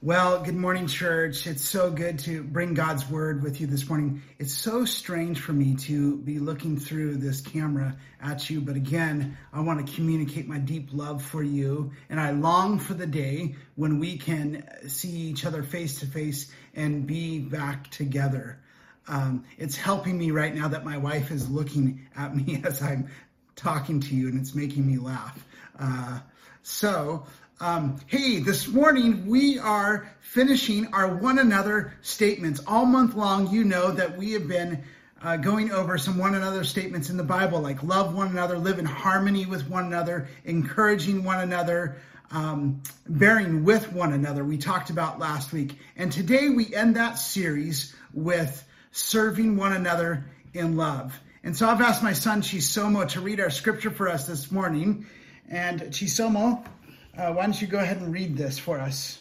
Well, good morning, church. It's so good to bring God's word with you this morning. It's so strange for me to be looking through this camera at you, but again, I want to communicate my deep love for you, and I long for the day when we can see each other face to face and be back together. It's helping me right now that my wife is looking at me as I'm talking to you, and it's making me laugh. Hey, this morning we are finishing our one another statements. All month long, you know that we have been going over some one another statements in the Bible, like love one another, live in harmony with one another, encouraging one another, bearing with one another. We talked about last week. And today we end that series with serving one another in love. And so I've asked my son, Chisomo, to read our scripture for us this morning. And Chisomo, why don't you go ahead and read this for us?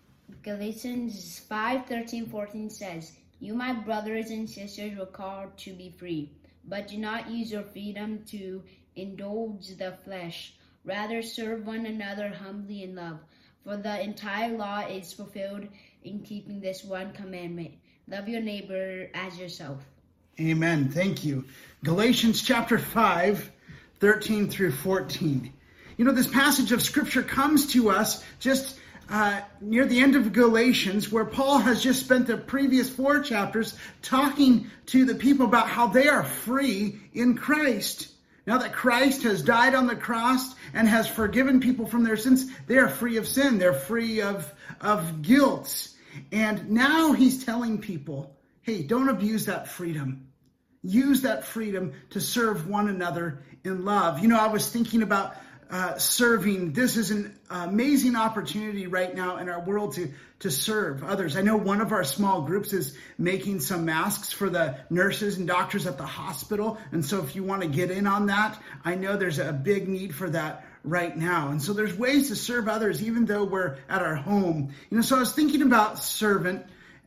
Galatians 5:13-14 says, "You, my brothers and sisters, were called to be free, but do not use your freedom to indulge the flesh. Rather, serve one another humbly in love. For the entire law is fulfilled in keeping this one commandment. Love your neighbor as yourself." Amen. Thank you. Galatians chapter 5, 13 through 14. You know, this passage of scripture comes to us just near the end of Galatians, where Paul has just spent the previous 4 chapters talking to the people about how they are free in Christ. Now that Christ has died on the cross and has forgiven people from their sins, they are free of sin. They're free of guilt. And now he's telling people, hey, don't abuse that freedom. Use that freedom to serve one another in love. You know, I was thinking about serving. This is an amazing opportunity right now in our world to serve others. I know one of our small groups is making some masks for the nurses and doctors at the hospital. And so if you want to get in on that, I know there's a big need for that right now. And so there's ways to serve others, even though we're at our home. You know, so I was thinking about servanthood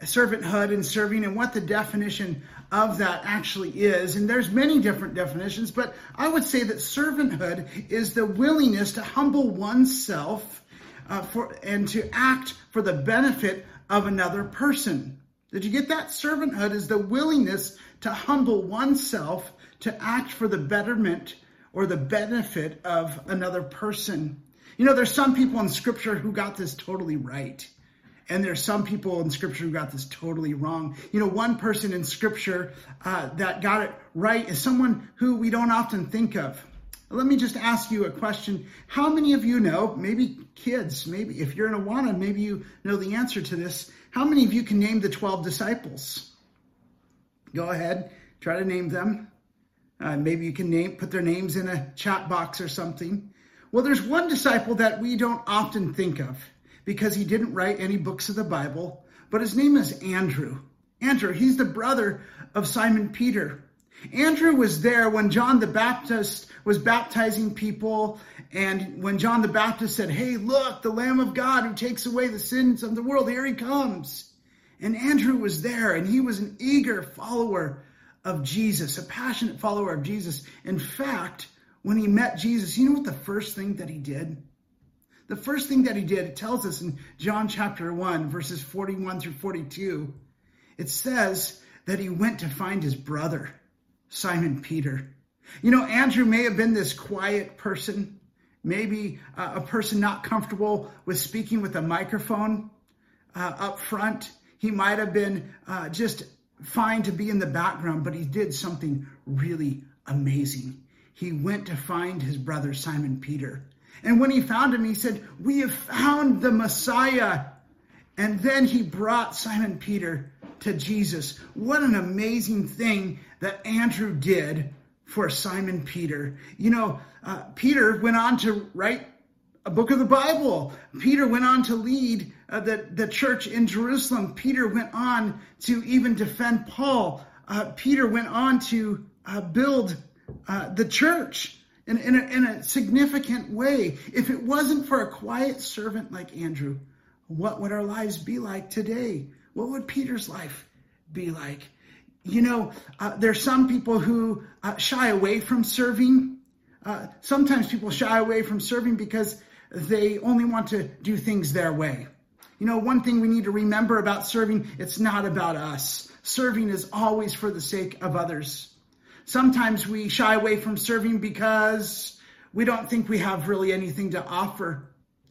and serving and what the definition of that actually is. And there's many different definitions, but I would say that servanthood is the willingness to humble oneself and to act for the benefit of another person. Did you get that? Servanthood is the willingness to humble oneself to act for the betterment or the benefit of another person. You know, there's some people in Scripture who got this totally right. And there's some people in Scripture who got this totally wrong. You know, one person in Scripture that got it right is someone who we don't often think of. Let me just ask you a question. How many of you know, maybe kids, maybe if you're in Awana, maybe you know the answer to this. How many of you can name the 12 disciples? Go ahead, try to name them. Maybe you can put their names in a chat box or something. Well, there's one disciple that we don't often think of, because he didn't write any books of the Bible, but his name is Andrew. Andrew, he's the brother of Simon Peter. Andrew was there when John the Baptist was baptizing people, and when John the Baptist said, hey, look, the Lamb of God who takes away the sins of the world, here he comes. And Andrew was there, and he was an eager follower of Jesus, a passionate follower of Jesus. In fact, when he met Jesus, you know what the first thing that he did? The first thing that he did, it tells us in John chapter 1, verses 41 through 42, it says that he went to find his brother, Simon Peter. You know, Andrew may have been this quiet person, maybe a person not comfortable with speaking with a microphone up front. He might have been just fine to be in the background, but he did something really amazing. He went to find his brother, Simon Peter. And when he found him, he said, we have found the Messiah. And then he brought Simon Peter to Jesus. What an amazing thing that Andrew did for Simon Peter. You know, Peter went on to write a book of the Bible. Peter went on to lead the church in Jerusalem. Peter went on to even defend Paul. Peter went on to build the church in a significant way. If it wasn't for a quiet servant like Andrew, what would our lives be like today? What would Peter's life be like? You know, there's some people who shy away from serving. Sometimes people shy away from serving because they only want to do things their way. You know, one thing we need to remember about serving, it's not about us. Serving is always for the sake of others. Sometimes we shy away from serving because we don't think we have really anything to offer.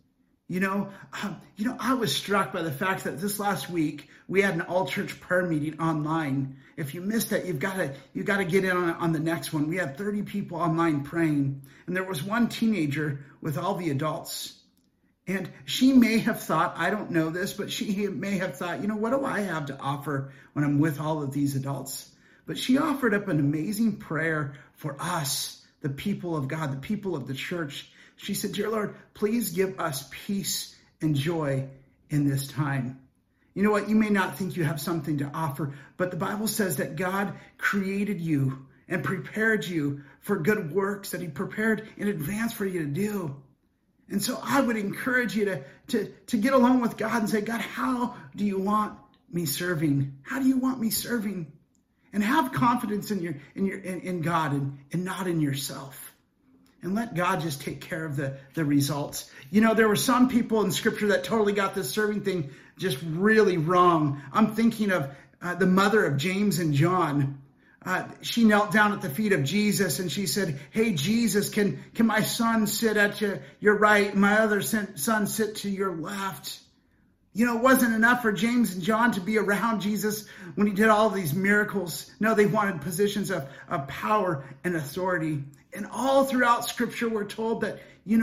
I was struck by the fact that this last week we had an all-church prayer meeting online. If you missed that, you've got to get in on the next one. We had 30 people online praying, and there was one teenager with all the adults. And she may have thought, I don't know this, but she may have thought, what do I have to offer when I'm with all of these adults? But she offered up an amazing prayer for us, the people of God, the people of the church. She said, "Dear Lord, please give us peace and joy in this time." You know what? You may not think you have something to offer, but the Bible says that God created you and prepared you for good works that he prepared in advance for you to do. And so I would encourage you to get along with God and say, "God, how do you want me serving? How do you want me serving?" And have confidence in God and not in yourself. And let God just take care of the results. There were some people in Scripture that totally got this serving thing just really wrong. I'm thinking of the mother of James and John. She knelt down at the feet of Jesus and she said, "Hey, Jesus, can my son sit at your right and my other son sit to your left?" It wasn't enough for James and John to be around Jesus when he did all these miracles. No, they wanted positions of power and authority. And all throughout Scripture, we're told that,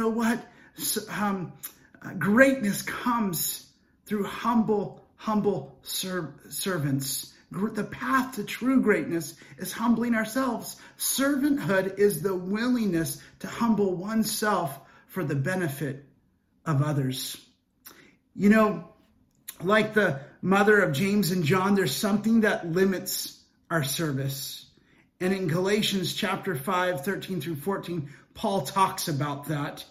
greatness comes through humble servants. The path to true greatness is humbling ourselves. Servanthood is the willingness to humble oneself for the benefit of others. Like the mother of James and John, there's something that limits our service. And in Galatians chapter 5, 13 through 14, Paul talks about that.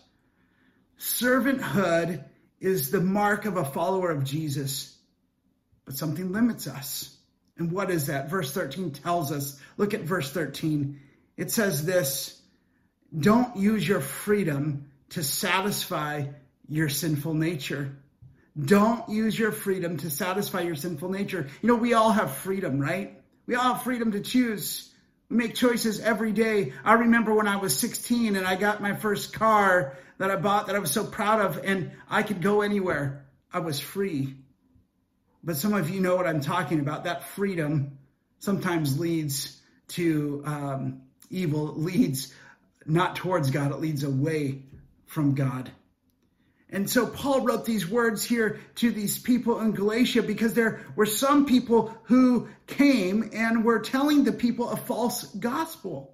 Servanthood is the mark of a follower of Jesus, but something limits us. And what is that? Verse 13 tells us. Look at verse 13. It says this: "Don't use your freedom to satisfy your sinful nature." Don't use your freedom to satisfy your sinful nature. We all have freedom, right? We all have freedom to choose. We make choices every day. I remember when I was 16 and I got my first car that I bought that I was so proud of, and I could go anywhere. I was free. But some of you know what I'm talking about. That freedom sometimes leads to evil. It leads not towards God. It leads away from God. And so Paul wrote these words here to these people in Galatia because there were some people who came and were telling the people a false gospel.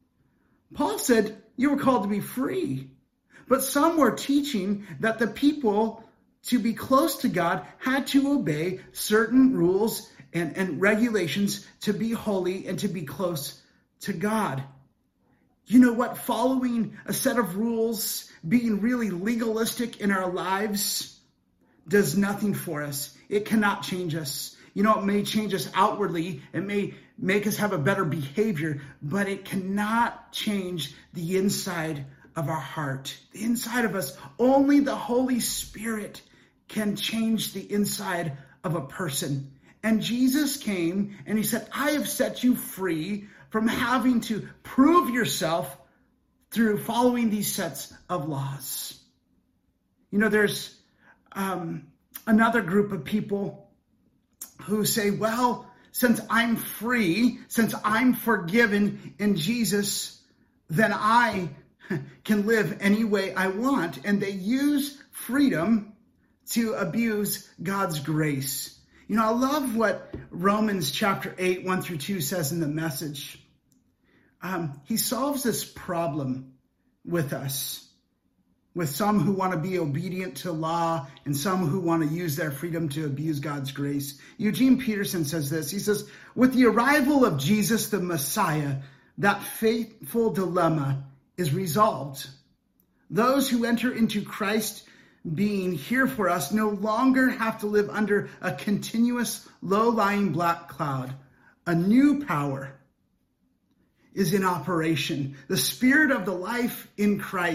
Paul said, you were called to be free. But some were teaching that the people, to be close to God, had to obey certain rules and regulations to be holy and to be close to God. You know what? Following a set of rules, being really legalistic in our lives, does nothing for us. It cannot change us. It may change us outwardly. It may make us have a better behavior, but it cannot change the inside of our heart. The inside of us. Only the Holy Spirit can change the inside of a person. And Jesus came and he said, "I have set you free from having to prove yourself through following these sets of laws." There's another group of people who say, well, since I'm free, since I'm forgiven in Jesus, then I can live any way I want. And they use freedom to abuse God's grace. I love what Romans chapter 8, 1 through 2 says in the Message. He solves this problem with us, with some who want to be obedient to law and some who want to use their freedom to abuse God's grace. Eugene Peterson says this. He says, with the arrival of Jesus the Messiah, that fateful dilemma is resolved. Those who enter into Christ being here for us no longer have to live under a continuous low-lying black cloud. A new power is in operation. The Spirit of the life in Christ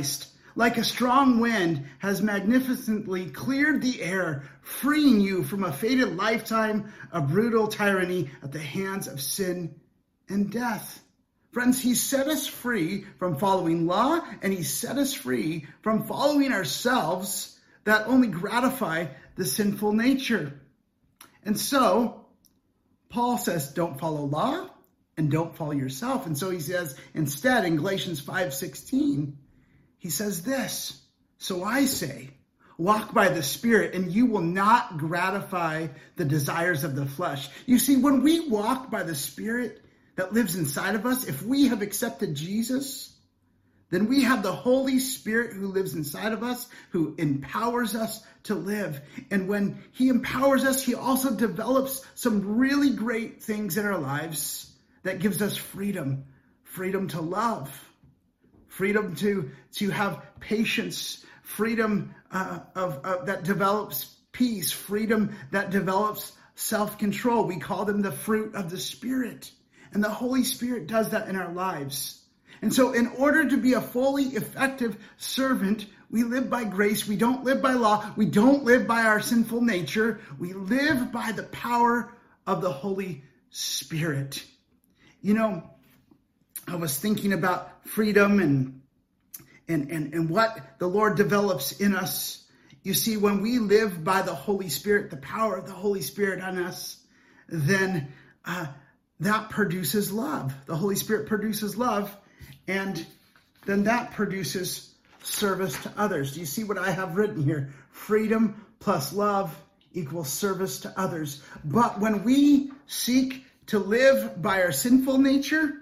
like a strong wind, has magnificently cleared the air, freeing you from a fated lifetime of brutal tyranny at the hands of sin and death. Friends, he set us free from following law, and he set us free from following ourselves that only gratify the sinful nature. And so, Paul says, don't follow law and don't follow yourself. And so he says, instead, in Galatians 5:16, he says this, so I say, walk by the Spirit, and you will not gratify the desires of the flesh. You see, when we walk by the Spirit that lives inside of us, if we have accepted Jesus, then we have the Holy Spirit who lives inside of us, who empowers us to live. And when he empowers us, he also develops some really great things in our lives that gives us freedom. Freedom to love. Freedom to have patience. Freedom that develops peace. Freedom that develops self-control. We call them the fruit of the Spirit. And the Holy Spirit does that in our lives. And so in order to be a fully effective servant, we live by grace. We don't live by law. We don't live by our sinful nature. We live by the power of the Holy Spirit. You know, I was thinking about freedom and what the Lord develops in us. You see, when we live by the Holy Spirit, the power of the Holy Spirit on us, then that produces love. The Holy Spirit produces love. And then that produces service to others. Do you see what I have written here? Freedom plus love equals service to others. But when we seek to live by our sinful nature,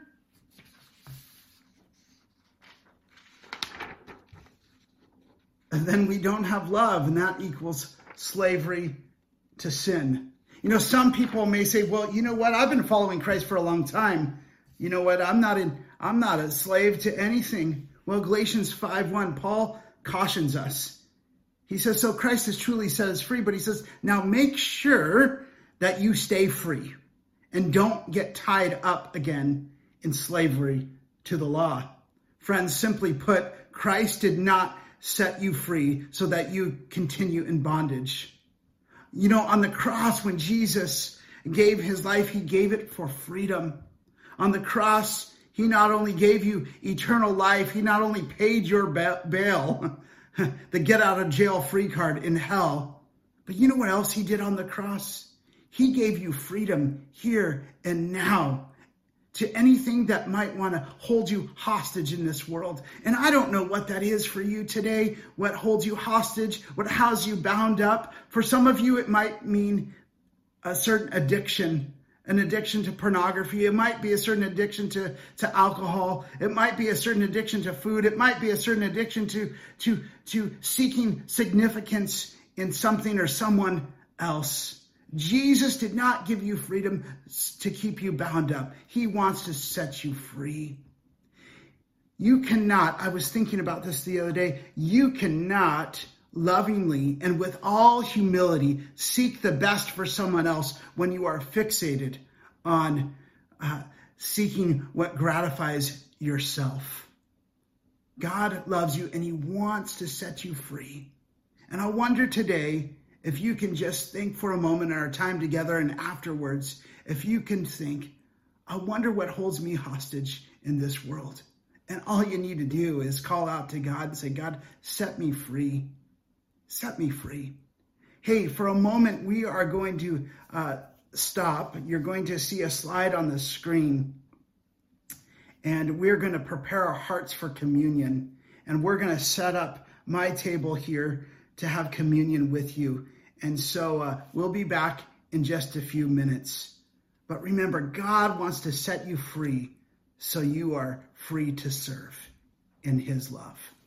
and then we don't have love, and that equals slavery to sin. You know, some people may say, well, you know what? I've been following Christ for a long time. You know what? I'm not a slave to anything. Well, Galatians 5:1, Paul cautions us. He says, so Christ has truly set us free, but he says, now make sure that you stay free and don't get tied up again in slavery to the law. Friends, simply put, Christ did not set you free so that you continue in bondage. You know, on the cross, when Jesus gave his life, he gave it for freedom. On the cross, he not only gave you eternal life, he not only paid your bail, the get out of jail free card in hell, but you know what else he did on the cross? He gave you freedom here and now to anything that might want to hold you hostage in this world. And I don't know what that is for you today, what holds you hostage, what has you bound up. For some of you, it might mean a certain addiction. An addiction to pornography. It might be a certain addiction to alcohol. It might be a certain addiction to food. It might be a certain addiction to seeking significance in something or someone else. Jesus did not give you freedom to keep you bound up. He wants to set you free. You cannot, I was thinking about this the other day, you cannot lovingly and with all humility seek the best for someone else when you are fixated on seeking what gratifies yourself. God loves you and he wants to set you free. And I wonder today if you can just think for a moment in our time together and afterwards, if you can think, I wonder what holds me hostage in this world. And all you need to do is call out to God and say, God, set me free. Set me free. Hey, for a moment, we are going to stop. You're going to see a slide on the screen. And we're going to prepare our hearts for communion. And we're going to set up my table here to have communion with you. And so we'll be back in just a few minutes. But remember, God wants to set you free so you are free to serve in his love.